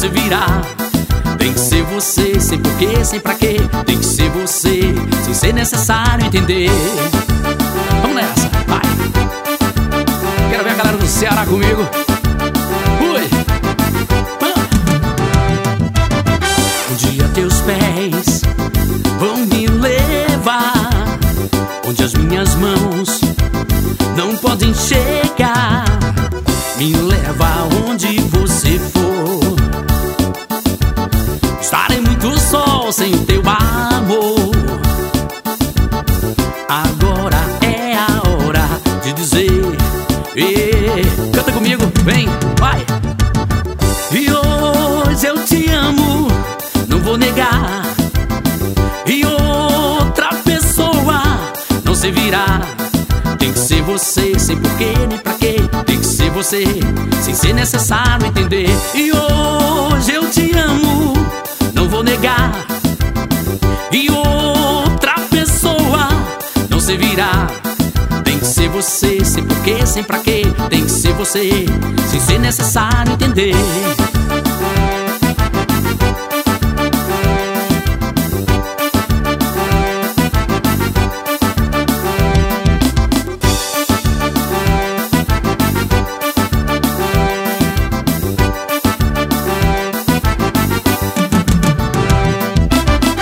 se virar. Tem que ser você, sem porquê, sem pra quê. Tem que ser você, sem ser necessário entender. Vamos nessa, vai. Quero ver a galera do Ceará comigo. Ui. Um dia teus pés vão me levar onde as minhas mãos não podem chegar. Me leva onde você for. Estarei muito só sem o teu amor. Agora é a hora de dizer canta comigo, vem, vai. E hoje eu te amo, não vou negar. E outra pessoa não se virá. Tem que ser você, sem porquê nem pra quê. Tem que ser você, sem ser necessário entender. E hoje eu te amo, não vou negar. E outra pessoa não se virá. Tem que ser você, sem porquê, sem pra quê. Tem que ser você, sem ser necessário entender.